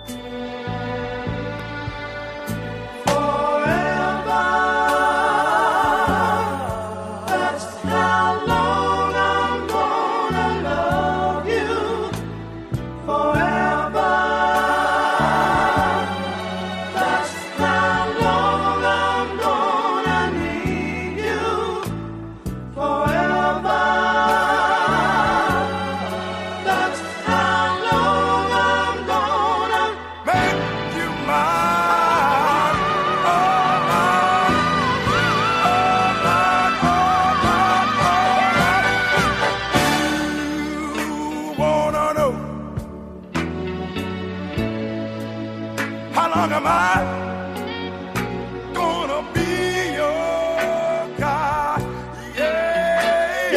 How long am I gonna be your guy? Yeah,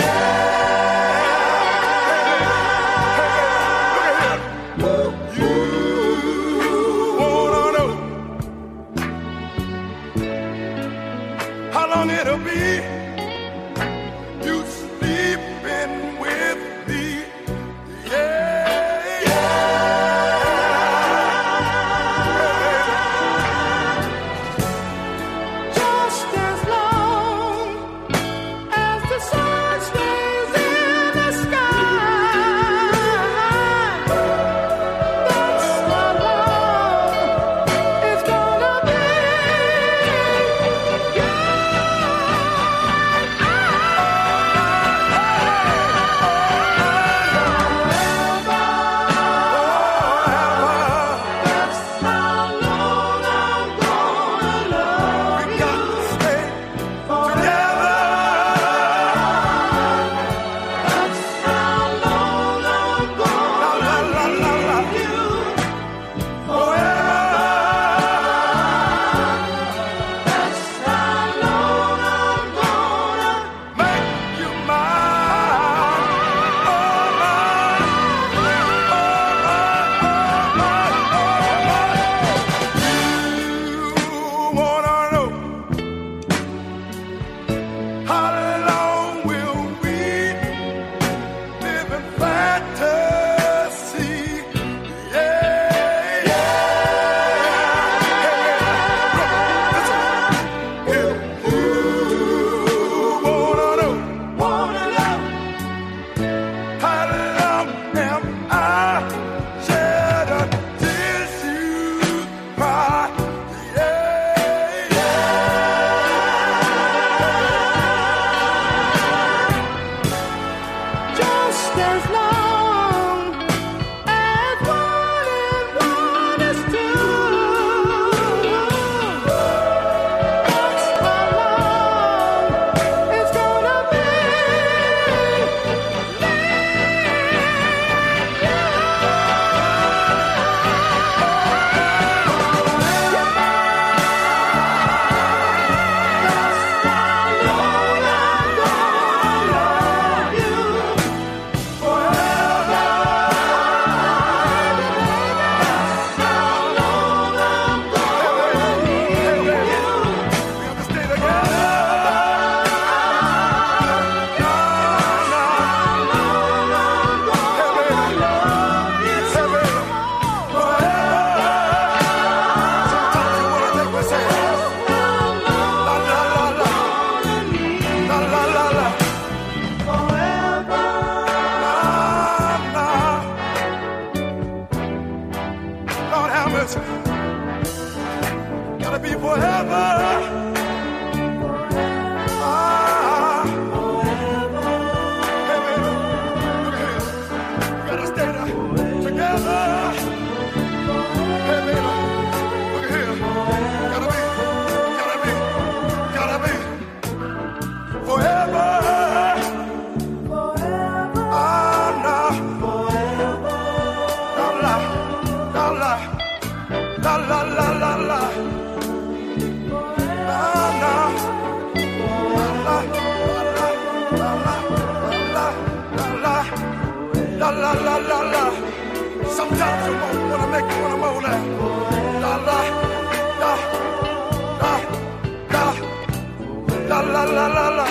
yeah. Look at here. You wanna know how long it'll be? You sleeping with me? Yeah, Just as long as the sun stays in the sky, that's how long it's gonna be. That's how long I'm gonna love we you. got to stay together. That's how long I'm gonna La, la, la, la. love you. That's how long I'm gonna Make you mine. Oh, mine. You wanna know how long will we live in fantasy? Yeah, yeah. If you wanna know wanna love. how long am I shed tears you cry? Yeah, Just as long as one and one is two. That's how long it's gonna be. That's how long I'm gonna love you. Lord have mercy. Gotta be forever. Ah. Hey, baby, look at here. We gotta stay together. Hey, baby, look at here. Gotta be forever. Ah, nah. La la la la la. La la. La la la la la la. Sometimes you wanna make you wanna moan that. La la la la la la la la la.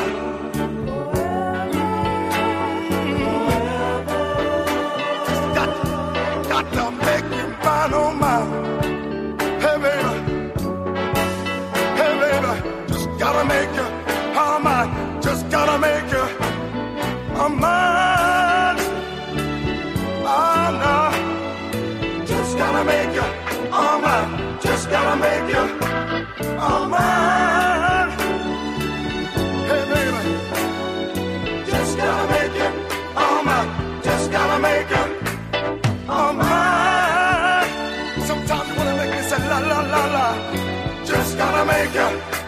Got to make you mine, oh mine. mind. Hey baby, hey baby, just gotta make you all mine. Just gotta make you all mine. Oh no, just gotta make you all mine. Just gotta make you all mine. Hey baby, just gotta make you all mine. Just gotta make you all mine. Sometimes you wanna make me say la la la la. Just gotta make you